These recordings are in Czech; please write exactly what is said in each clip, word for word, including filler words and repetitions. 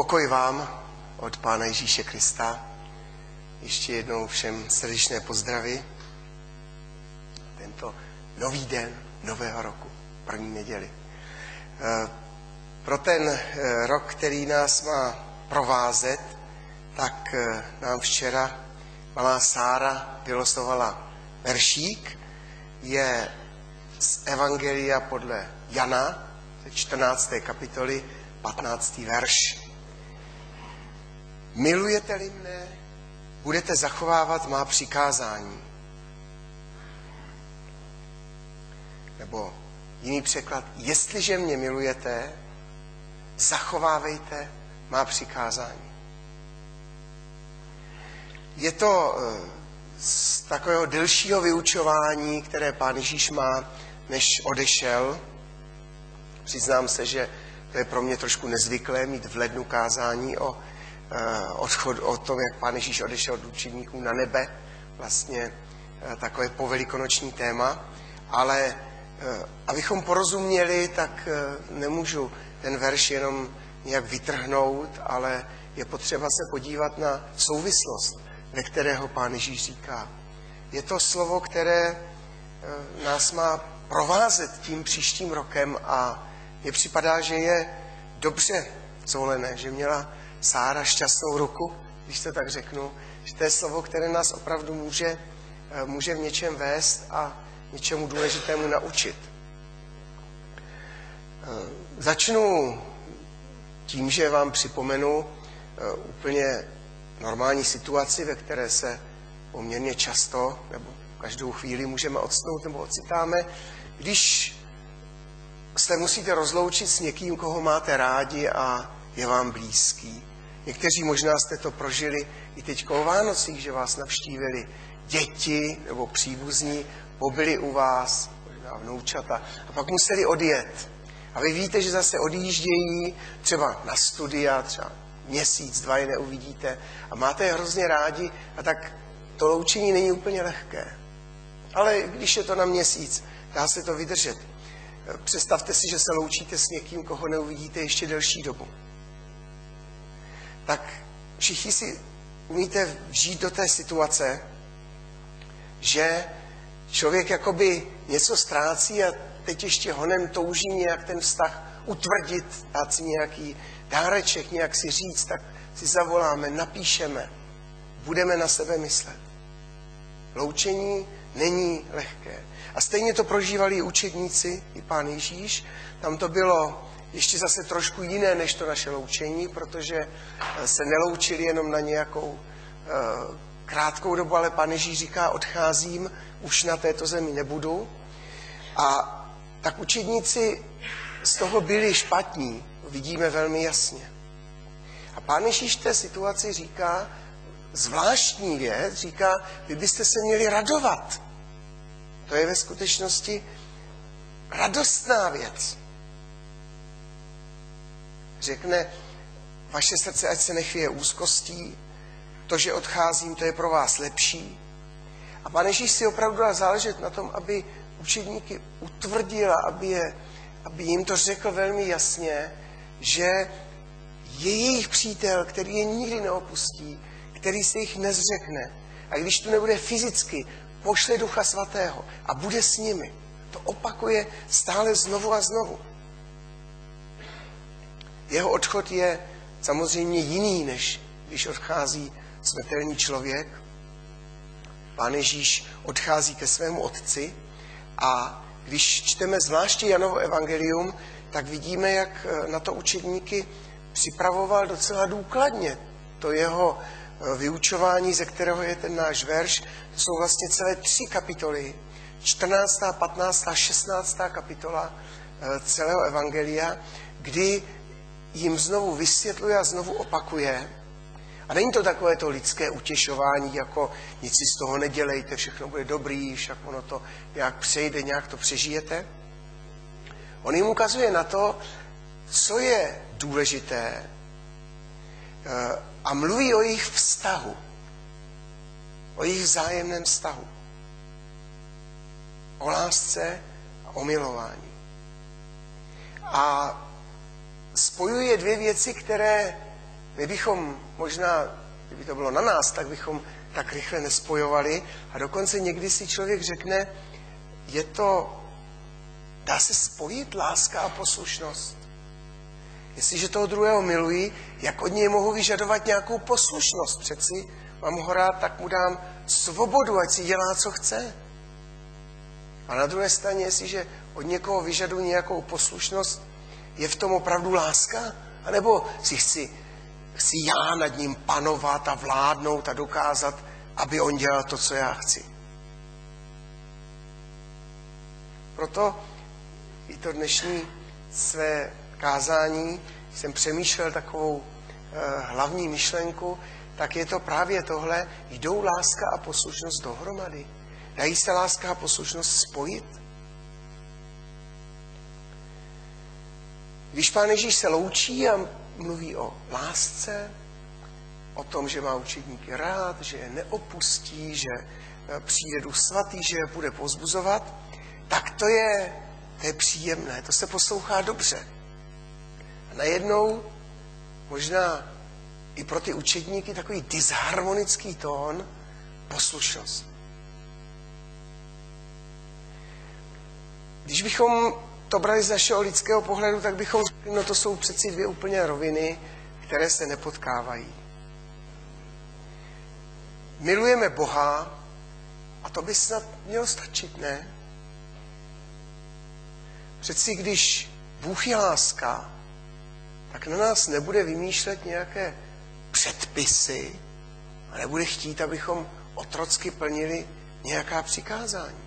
Pokoj vám od Pána Ježíše Krista. Ještě jednou všem srdečné pozdravy. Tento nový den nového roku, první neděli. Pro ten rok, který nás má provázet, tak nám včera malá Sára vylosovala veršík. Je z Evangelia podle Jana, ze čtrnácté kapitoly, patnáctý verš. Milujete-li mne, budete zachovávat má přikázání. Nebo jiný překlad, jestliže mě milujete, zachovávejte má přikázání. Je to z takového delšího vyučování, které Pán Ježíš má, než odešel. Přiznám se, že to je pro mě trošku nezvyklé mít v lednu kázání o, odchod, o tom, jak Pán Ježíš odešel od učedníků na nebe. Vlastně takové povelikonoční téma. Ale abychom porozuměli, tak nemůžu ten verš jenom nějak vytrhnout, ale je potřeba se podívat na souvislost, ve kterého Pán Ježíš říká. Je to slovo, které nás má provázet tím příštím rokem a mně připadá, že je dobře zvolené, že měla Sára šťastnou ruku, když to tak řeknu, že to je slovo, které nás opravdu může, může v něčem vést a něčemu důležitému naučit. Začnu tím, že vám připomenu úplně normální situaci, ve které se poměrně často nebo každou chvíli můžeme odstnout nebo ocitáme, když se musíte rozloučit s někým, koho máte rádi a je vám blízký. Někteří možná jste to prožili i teď o Vánocích, že vás navštívili děti nebo příbuzní, pobyli u vás, možná vnoučata, a pak museli odjet. A vy víte, že zase odjíždějí třeba na studia, třeba měsíc, dva je neuvidíte a máte je hrozně rádi a tak to loučení není úplně lehké. Ale když je to na měsíc, dá se to vydržet. Představte si, že se loučíte s někým, koho neuvidíte ještě delší dobu. Tak všichni si umíte vžít do té situace, že člověk jakoby něco ztrácí a teď ještě honem touží nějak ten vztah utvrdit, dát si nějaký dáreček, nějak si říct, tak si zavoláme, napíšeme, budeme na sebe myslet. Loučení není lehké. A stejně to prožívali i učedníci, i Pán Ježíš. Tam to bylo ještě zase trošku jiné než to naše loučení, protože se neloučili jenom na nějakou uh, krátkou dobu, ale Pán Ježíš říká, odcházím, už na této zemi nebudu. A tak učedníci z toho byli špatní, vidíme velmi jasně. A Pán Ježíš v té situaci říká, zvláštní věc, říká, vy byste se měli radovat. To je ve skutečnosti radostná věc. Řekne, vaše srdce ať se nechvěje úzkostí, to, že odcházím, to je pro vás lepší. A Pán Ježíš si opravdu dá záležet na tom, aby učedníky utvrdila, aby, je, aby jim to řekl velmi jasně, že je jejich přítel, který je nikdy neopustí, který se jich nezřekne. A když tu nebude fyzicky, pošle Ducha Svatého a bude s nimi. To opakuje stále znovu a znovu. Jeho odchod je samozřejmě jiný, než když odchází smrtelný člověk. Pán Ježíš odchází ke svému otci a když čteme zvláště Janovo evangelium, tak vidíme, jak na to učedníky připravoval docela důkladně. To jeho vyučování, ze kterého je ten náš verš, to jsou vlastně celé tři kapitoly. čtrnáctá, patnáctá, šestnáctá kapitola celého evangelia, kdy jim znovu vysvětluje a znovu opakuje. A není to takové to lidské utěšování, jako nic si z toho nedělejte, všechno bude dobrý, však ono to nějak přejde, nějak to přežijete. On jim ukazuje na to, co je důležité, a mluví o jejich vztahu, o jejich vzájemném vztahu, o lásce a o milování. A spojuje dvě věci, které my bychom možná, kdyby to bylo na nás, tak bychom tak rychle nespojovali a dokonce někdy si člověk řekne, je to, dá se spojit láska a poslušnost. Jestliže toho druhého miluji, jak od něj mohu vyžadovat nějakou poslušnost? Přeci mám ho rád, tak mu dám svobodu, ať si dělá, co chce. A na druhé straně, jestliže od někoho vyžaduji nějakou poslušnost, je v tom opravdu láska? A nebo si chci, chci já nad ním panovat a vládnout a dokázat, aby on dělal to, co já chci? Proto i to dnešní své kázání jsem přemýšlel takovou eh, hlavní myšlenku, tak je to právě tohle, jdou láska a poslušnost dohromady. Dají se láska a poslušnost spojit? Když Pán Ježíš se loučí a mluví o lásce, o tom, že má učedníky rád, že je neopustí, že přijde Duch Svatý, že je bude povzbuzovat, tak to je, to je příjemné, to se poslouchá dobře. A najednou možná i pro ty učedníky takový disharmonický tón, poslušnost. Když bychom to brali z našeho lidského pohledu, tak bychom řekli, no to jsou přeci dvě úplně roviny, které se nepotkávají. Milujeme Boha a to by snad mělo stačit, ne? Přeci když Bůh je láska, tak na nás nebude vymýšlet nějaké předpisy a nebude chtít, abychom otrocky plnili nějaká přikázání.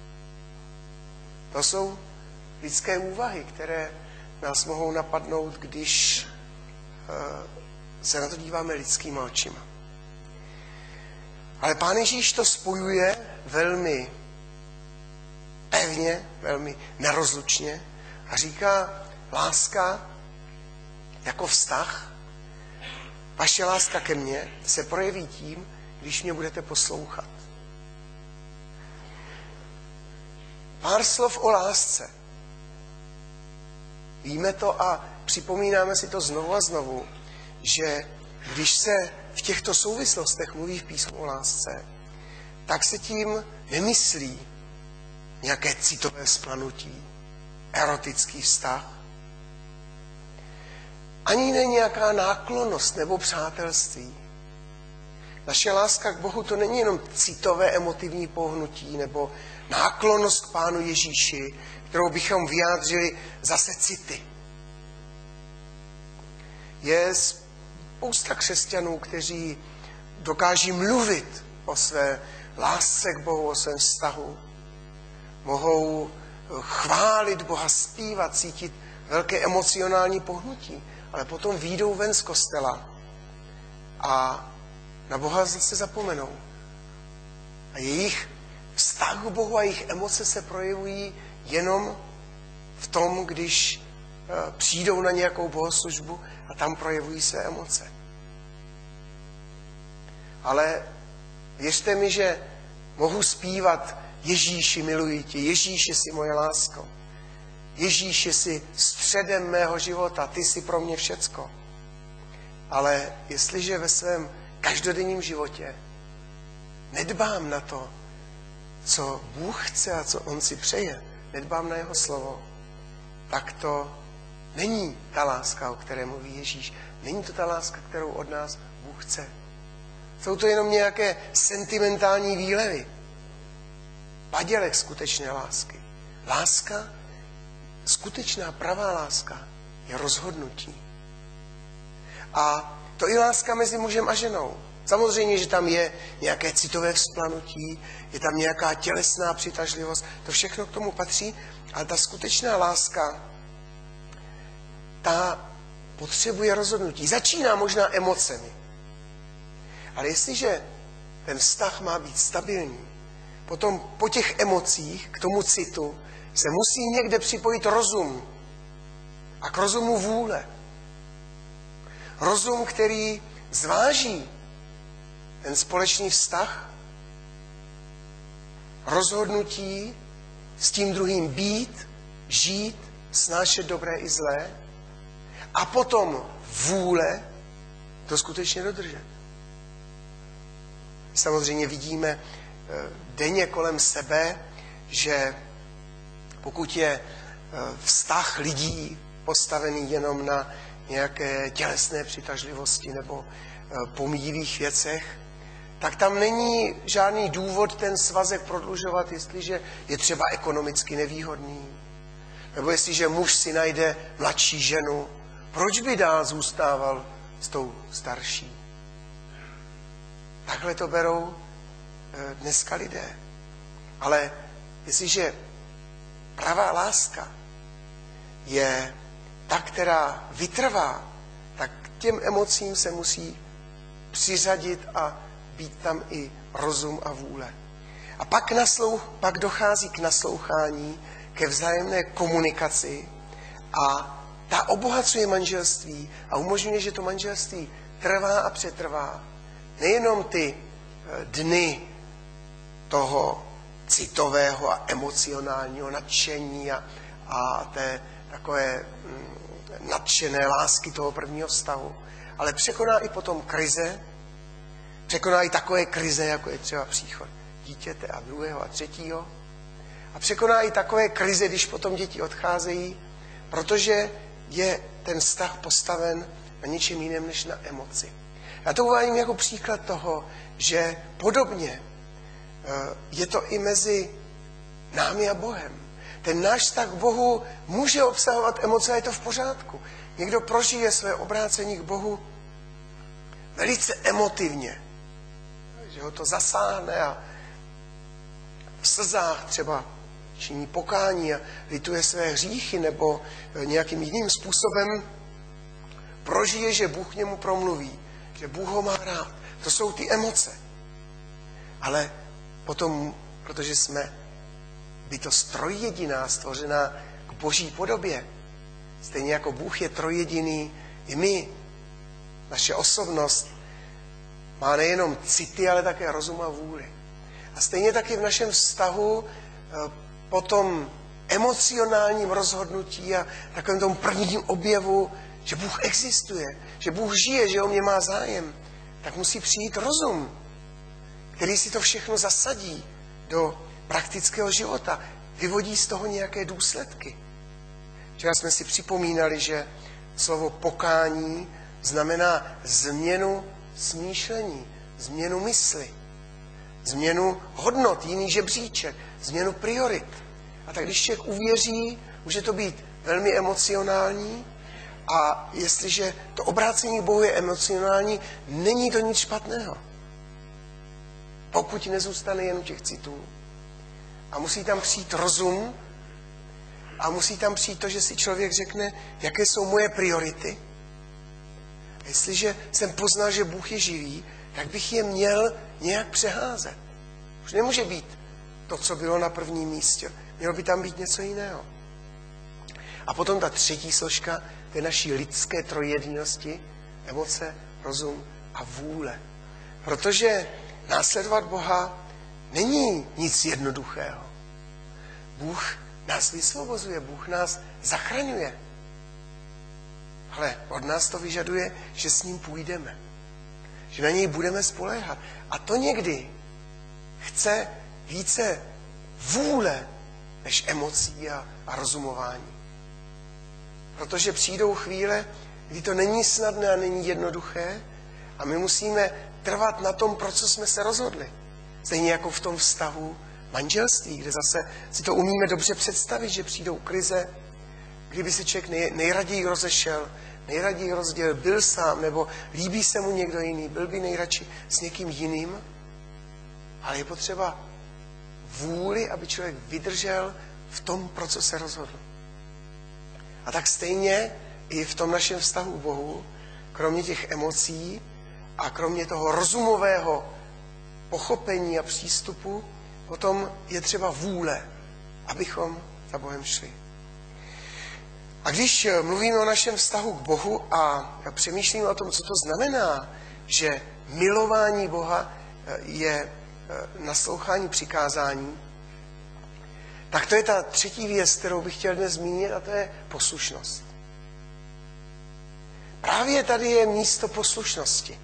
To jsou lidské úvahy, které nás mohou napadnout, když se na to díváme lidskýma očima. Ale Pán Ježíš to spojuje velmi pevně, velmi nerozlučně a říká, láska jako vztah, vaše láska ke mně se projeví tím, když mě budete poslouchat. Pár slov o lásce. Víme to a připomínáme si to znovu a znovu, že když se v těchto souvislostech mluví v písmu o lásce, tak se tím nemyslí nějaké citové vzplanutí, erotický vztah, ani ne nějaká náklonnost nebo přátelství. Naše láska k Bohu to není jenom citové emotivní pohnutí nebo náklonnost k Pánu Ježíši, kterou bychom vyjádřili zase city. Je spousta křesťanů, kteří dokáží mluvit o své lásce k Bohu, o svém vztahu. Mohou chválit Boha, zpívat, cítit velké emocionální pohnutí, ale potom vyjdou ven z kostela a na Boha zase zapomenou. A jejich vztah k Bohu a jejich emoce se projevují jenom v tom, když přijdou na nějakou bohoslužbu a tam projevují své emoce. Ale věřte mi, že mohu zpívat Ježíši, miluji tě, Ježíši, jsi moje lásko. Ježíši, jsi středem mého života, ty jsi pro mě všecko. Ale jestliže ve svém každodenním životě nedbám na to, co Bůh chce a co on si přeje, nedbám na jeho slovo, tak to není ta láska, o které mluví Ježíš. Není to ta láska, kterou od nás Bůh chce. Jsou to jenom nějaké sentimentální výlevy. Padělek skutečné lásky. Láska, skutečná pravá láska, je rozhodnutí. A to i láska mezi mužem a ženou. Samozřejmě, že tam je nějaké citové vzplanutí, je tam nějaká tělesná přitažlivost, to všechno k tomu patří, ale ta skutečná láska, ta potřebuje rozhodnutí. Začíná možná emocemi. Ale jestliže ten vztah má být stabilní, potom po těch emocích, k tomu citu, se musí někde připojit rozum. A k rozumu vůle. Rozum, který zváží ten společný vztah, rozhodnutí s tím druhým být, žít, snášet dobré i zlé, a potom vůle to skutečně dodržet. Samozřejmě vidíme denně kolem sebe, že pokud je vztah lidí postavený jenom na nějaké tělesné přitažlivosti nebo pomíjivých věcech, tak tam není žádný důvod ten svazek prodlužovat, jestliže je třeba ekonomicky nevýhodný. Nebo jestliže muž si najde mladší ženu, proč by dál zůstával s tou starší? Takhle to berou dneska lidé. Ale jestliže pravá láska je ta, která vytrvá, tak k těm emocím se musí přiřadit a být tam i rozum a vůle. A pak, naslouch, pak dochází k naslouchání, ke vzájemné komunikaci a ta obohacuje manželství a umožňuje, že to manželství trvá a přetrvá. Nejenom ty dny toho citového a emocionálního nadšení a, a té takové mm, nadšené lásky toho prvního vztahu, ale překoná i potom krize, překoná i takové krize, jako je třeba příchod dítěte a druhého a třetího. A překoná i takové krize, když potom děti odcházejí, protože je ten vztah postaven na něčem jiném než na emoci. Já to uvádím jako příklad toho, že podobně je to i mezi námi a Bohem. Ten náš vztah k Bohu může obsahovat emoce a je to v pořádku. Někdo prožije své obrácení k Bohu velice emotivně, že ho to zasáhne a v slzách třeba činí pokání a lituje své hříchy nebo nějakým jiným způsobem prožije, že Bůh k němu promluví, že Bůh ho má rád. To jsou ty emoce. Ale potom, protože jsme bytost trojjediná, stvořená k Boží podobě, stejně jako Bůh je trojjediný, i my, naše osobnost, má nejenom city, ale také rozum a vůli. A stejně taky v našem vztahu po tom emocionálním rozhodnutí a takovém tom prvním objevu, že Bůh existuje, že Bůh žije, že o mě má zájem, tak musí přijít rozum, který si to všechno zasadí do praktického života, vyvodí z toho nějaké důsledky. Včera jsme si připomínali, že slovo pokání znamená změnu smýšlení, změnu mysli, změnu hodnot, jiný žebříček, změnu priorit. A tak když člověk uvěří, může to být velmi emocionální a jestliže to obrácení k Bohu je emocionální, není to nic špatného. Pokud nezůstane jen u těch citů. A musí tam přijít rozum a musí tam přijít to, že si člověk řekne, jaké jsou moje priority. A jestliže jsem poznal, že Bůh je živý, tak bych je měl nějak přeházet. Už nemůže být to, co bylo na prvním místě. Mělo by tam být něco jiného. A potom ta třetí složka té naší lidské trojjedinosti, emoce, rozum a vůle. Protože následovat Boha není nic jednoduchého. Bůh nás vysvobozuje, Bůh nás zachraňuje. Ale od nás to vyžaduje, že s ním půjdeme. Že na něj budeme spoléhat. A to někdy chce více vůle než emocí a, a rozumování. Protože přijdou chvíle, kdy to není snadné a není jednoduché a my musíme trvat na tom, pro co jsme se rozhodli. Stejně jako v tom vztahu manželství, kde zase si to umíme dobře představit, že přijdou krize, kdyby se člověk nej, nejraději rozešel, nejraději rozdělil, byl sám, nebo líbí se mu někdo jiný, byl by nejradši s někým jiným, ale je potřeba vůli, aby člověk vydržel v tom, pro co se rozhodl. A tak stejně i v tom našem vztahu k Bohu, kromě těch emocí a kromě toho rozumového pochopení a přístupu, potom je třeba vůle, abychom za Bohem šli. A když mluvíme o našem vztahu k Bohu a přemýšlíme o tom, co to znamená, že milování Boha je naslouchání přikázání, tak to je ta třetí věc, kterou bych chtěl dnes zmínit, a to je poslušnost. právě tady je místo poslušnosti.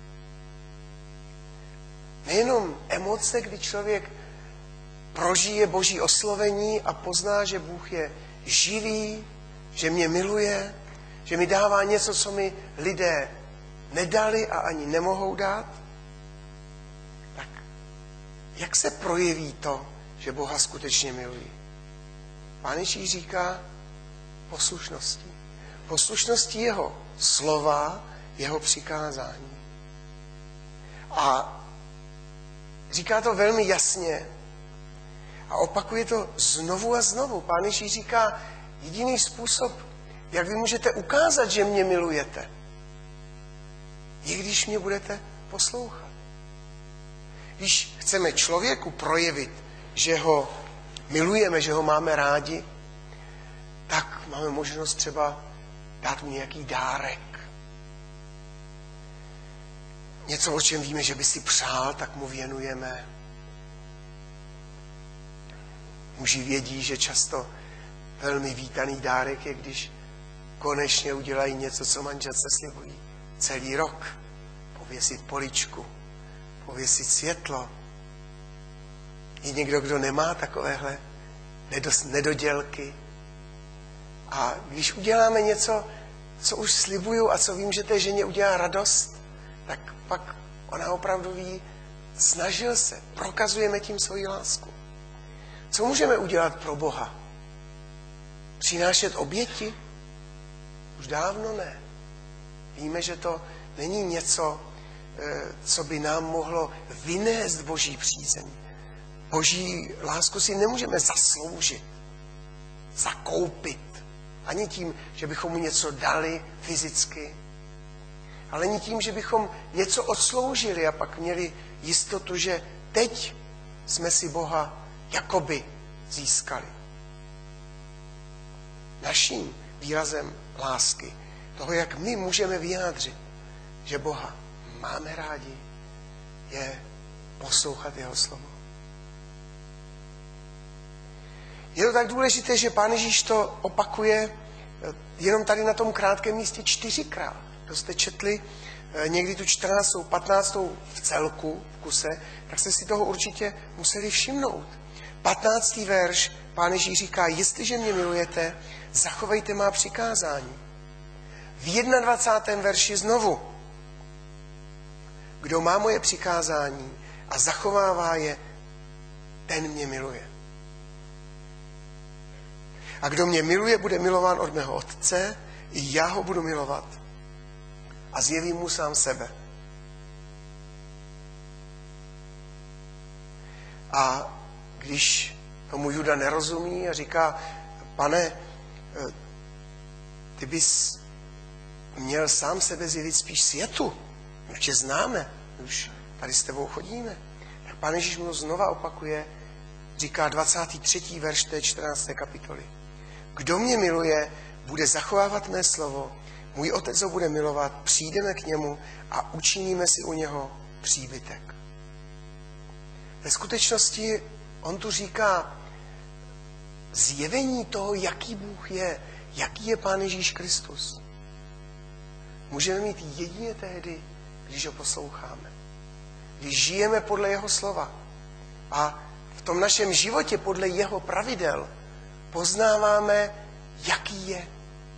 Nejenom emoce, kdy člověk prožije Boží oslovení a pozná, že Bůh je živý, že mě miluje, že mi dává něco, co mi lidé nedali a ani nemohou dát. Tak jak se projeví to, že Boha skutečně milují? Pán Ježíš říká poslušností. Poslušností jeho slova, jeho přikázání. A říká to velmi jasně a opakuje to znovu a znovu. Pán Ježíš říká, jediný způsob, jak vy můžete ukázat, že mě milujete, je, když mě budete poslouchat. Když chceme člověku projevit, že ho milujeme, že ho máme rádi, tak máme možnost třeba dát mu nějaký dárek. Něco, o čem víme, že by si přál, tak mu věnujeme. Muži vědí, že často velmi vítaný dárek je, když konečně udělají něco, co manželce slibují celý rok. Pověsit poličku, pověsit světlo. Je někdo, kdo nemá takovéhle nedodělky. A když uděláme něco, co už slibuju a co vím, že té ženě udělá radost, tak pak ona opravdu ví, snažil se, prokazujeme tím svoji lásku. Co můžeme udělat pro Boha? Přinášet oběti? Už dávno ne. Víme, že to není něco, co by nám mohlo vynést Boží přízeň. Boží lásku si nemůžeme zasloužit, zakoupit. Ani tím, že bychom mu něco dali fyzicky, ale ani tím, že bychom něco odsloužili a pak měli jistotu, že teď jsme si Boha jakoby získali. Naším výrazem lásky, toho, jak my můžeme vyjádřit, že Boha máme rádi, je poslouchat jeho slovo. Je to tak důležité, že Pán Ježíš to opakuje jenom tady na tom krátkém místě čtyřikrát. To jste četli někdy tu čtrnáctou, patnáctou v celku, v kuse, tak jste si toho určitě museli všimnout. patnáctý verš, Pán Ježíš říká, jestliže mě milujete, zachovejte má přikázání. V dvacátém prvním verši znovu, kdo má moje přikázání a zachovává je, ten mě miluje. A kdo mě miluje, bude milován od mého Otce, i já ho budu milovat a zjevím mu sám sebe. A když tomu Juda nerozumí a říká, pane, ty bys měl sám sebe zjevit spíš světu, my tě známe, už tady s tebou chodíme. Tak Pán Ježíš mu znova opakuje, říká dvacátý třetí verš té čtrnácté kapitoly. Kdo mě miluje, bude zachovávat mé slovo, můj Otec ho bude milovat, přijdeme k němu a učiníme si u něho příbytek. Ve skutečnosti on tu říká zjevení toho, jaký Bůh je, jaký je Pán Ježíš Kristus. Můžeme mít jedině tehdy, když ho posloucháme. Když žijeme podle jeho slova a v tom našem životě podle jeho pravidel poznáváme, jaký je.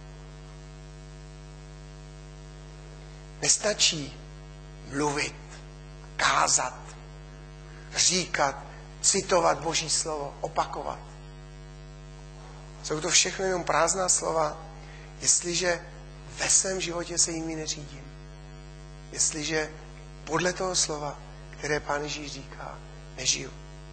Nestačí mluvit, kázat, říkat, citovat Boží slovo, opakovat. Jsou to všechno jenom prázdná slova, jestliže ve svém životě se jimi neřídím. Jestliže podle toho slova, které Pán Ježíš říká, nežiju.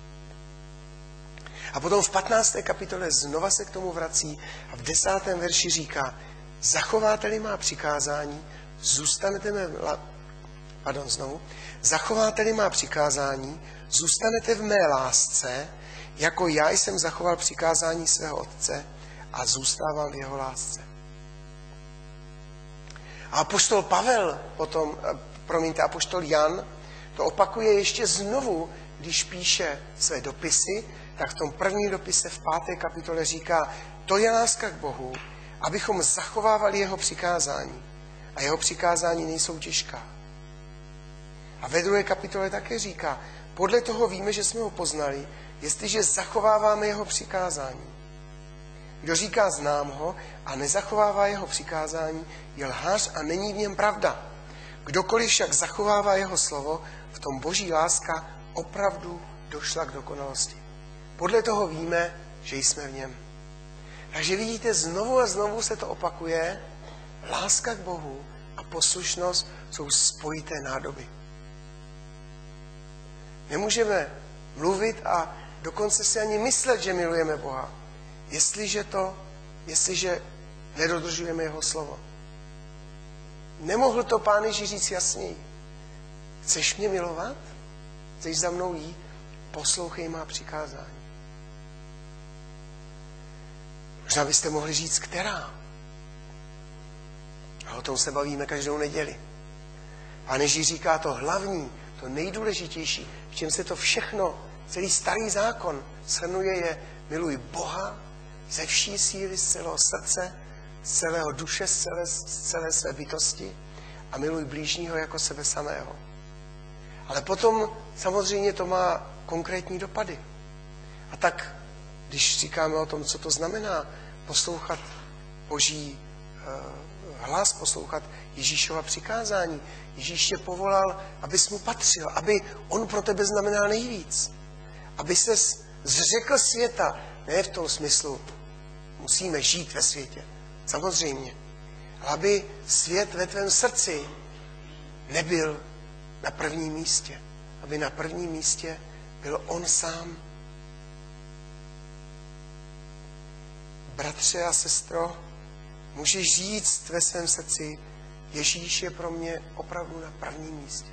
A potom v patnácté kapitole znova se k tomu vrací a v desátém verši říká, zachováte-li má přikázání, zůstanete mé, pardon, znovu, zachováte-li má přikázání, zůstanete v mé lásce, jako já jsem zachoval přikázání svého Otce a zůstávám v jeho lásce. A apoštol Pavel potom, promiňte, apoštol Jan, to opakuje ještě znovu, když píše své dopisy, tak v tom prvním dopise v páté kapitole říká, to je láska k Bohu, abychom zachovávali jeho přikázání. a jeho přikázání nejsou těžká. A ve druhé kapitole také říká, podle toho víme, že jsme ho poznali, jestliže zachováváme jeho přikázání. Kdo říká znám ho a nezachovává jeho přikázání, je lhář a není v něm pravda. Kdokoliv však zachovává jeho slovo, v tom boží láska opravdu došla k dokonalosti. Podle toho víme, že jsme v něm. Takže vidíte, znovu a znovu se to opakuje. Láska k Bohu a poslušnost jsou spojité nádoby. Nemůžeme mluvit a dokonce si ani myslet, že milujeme Boha, jestliže to, jestliže nedodržujeme jeho slovo. Nemohl to Pán Ježíš říct jasněji. Chceš mě milovat? Chceš za mnou jít? Poslouchej má přikázání. Možná byste mohli říct, která. A o tom se bavíme každou neděli. Pán Ježíš říká to hlavní, to nejdůležitější, v čem se to všechno, celý starý zákon shrnuje, je miluj Boha ze vší síly, z celého srdce, z celého duše, z celé, z celé své bytosti a miluj blížního jako sebe samého. Ale potom samozřejmě to má konkrétní dopady. A tak, když říkáme o tom, co to znamená poslouchat Boží uh, hlas, poslouchat Ježíšova přikázání, Ježíš tě povolal, abys mu patřil, aby on pro tebe znamenal nejvíc. Aby ses zřekl světa, ne v tom smyslu, musíme žít ve světě, samozřejmě, ale aby svět ve tvém srdci nebyl na prvním místě. Aby na prvním místě byl on sám. Bratře a sestro, můžeš říct ve svém srdci, Ježíš je pro mě opravdu na prvním místě.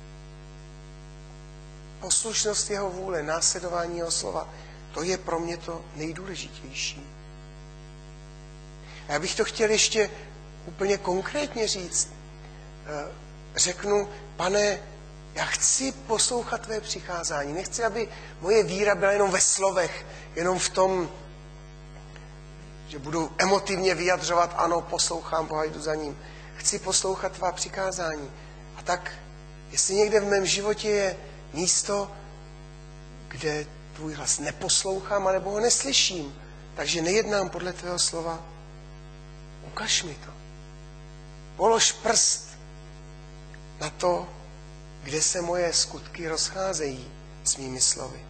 Poslušnost jeho vůle, následování jeho slova, to je pro mě to nejdůležitější. A já bych to chtěl ještě úplně konkrétně říct. Řeknu, Pane, já chci poslouchat tvé přikázání. Nechci, aby moje víra byla jenom ve slovech, jenom v tom, že budu emotivně vyjadřovat, ano, poslouchám Boha, jdu za ním. Chci poslouchat tvá přikázání. A tak, jestli někde v mém životě je místo, kde tvůj hlas neposlouchám, anebo ho neslyším, takže nejednám podle tvého slova, ukaž mi to. Polož prst na to, kde se moje skutky rozcházejí s mými slovy.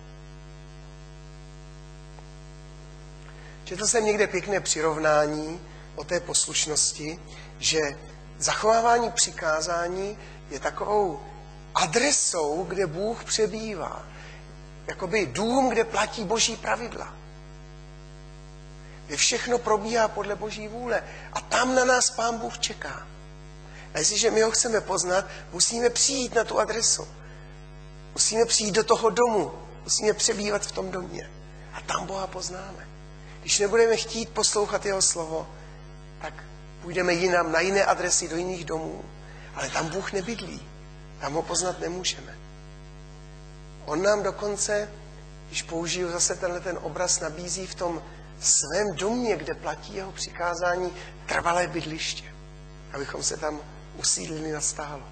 Četl jsem někde pěkné přirovnání o té poslušnosti, že zachovávání přikázání je takovou adresou, kde Bůh přebývá. Jakoby dům, kde platí Boží pravidla. Kde všechno probíhá podle Boží vůle. A tam na nás Pán Bůh čeká. A jestliže my ho chceme poznat, musíme přijít na tu adresu. Musíme přijít do toho domu. Musíme přebývat v tom domě. A tam Boha poznáme. Když nebudeme chtít poslouchat jeho slovo, tak půjdeme jinam, na jiné adresy, do jiných domů. Ale tam Bůh nebydlí. Tam ho poznat nemůžeme. On nám dokonce, když použiju zase tenhle ten obraz, nabízí v tom svém domě, kde platí jeho přikázání, trvalé bydliště. Abychom se tam usídlili nastálo.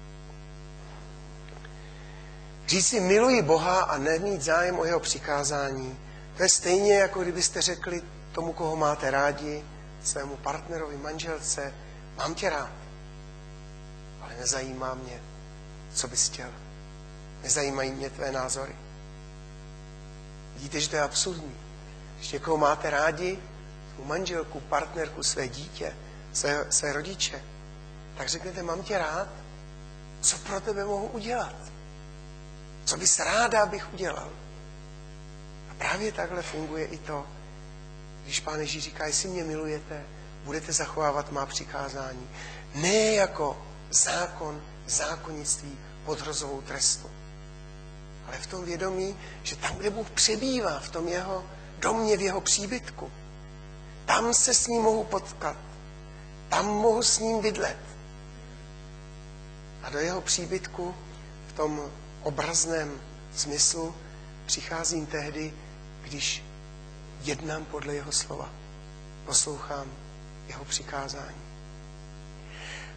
Říct si miluji Boha a nemít zájem o jeho přikázání, to je stejně, jako kdybyste řekli tomu, koho máte rádi, svému partnerovi, manželce, mám tě rád, ale nezajímá mě, co bys chtěl. Nezajímají mě tvé názory. Vidíte, že to je absurdní. Když někoho máte rádi, svou manželku, partnerku, své dítě, své, své rodiče, tak řeknete, mám tě rád, co pro tebe mohu udělat? Co bys ráda, abych udělal? A právě takhle funguje i to, když Pán Ježíš říká, jestli mě milujete, budete zachovávat má přikázání. Ne jako zákon, zákonnictví pod hrozbou trestu. Ale v tom vědomí, že tam, kde Bůh přebývá, v tom jeho domě, v jeho příbytku, tam se s ním mohu potkat. Tam mohu s ním bydlet. A do jeho příbytku v tom obrazném smyslu přicházím tehdy, když jednám podle jeho slova. Poslouchám jeho přikázání.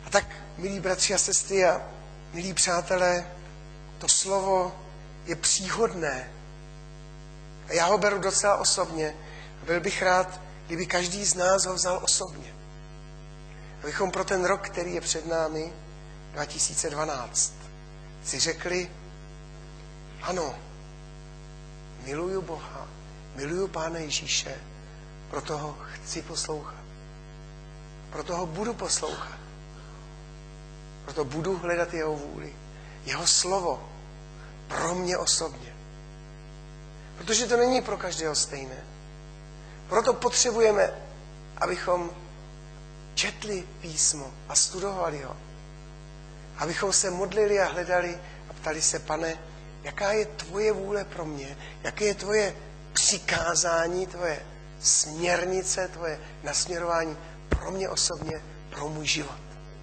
A tak, milí bratři a sestry a milí přátelé, to slovo je příhodné. A já ho beru docela osobně. A byl bych rád, kdyby každý z nás ho vzal osobně. Abychom pro ten rok, který je před námi, dva tisíce dvanáct, si řekli, ano, miluju Boha, miluju Pána Ježíše, proto ho chci poslouchat. Proto ho budu poslouchat. Proto budu hledat jeho vůli. Jeho slovo pro mě osobně. Protože to není pro každého stejné. Proto potřebujeme, abychom četli písmo a studovali ho. Abychom se modlili a hledali a ptali se, Pane, jaká je tvoje vůle pro mě? Jaké je tvoje přikázání, tvoje směrnice, tvoje nasměrování pro mě osobně, pro můj život?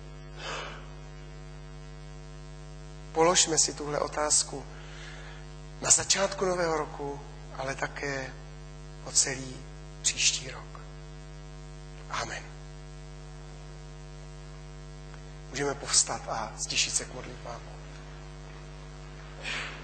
Položme si tuhle otázku na začátku nového roku, ale také o celý příští rok. Amen. Můžeme povstat a stišit se k modlitbám.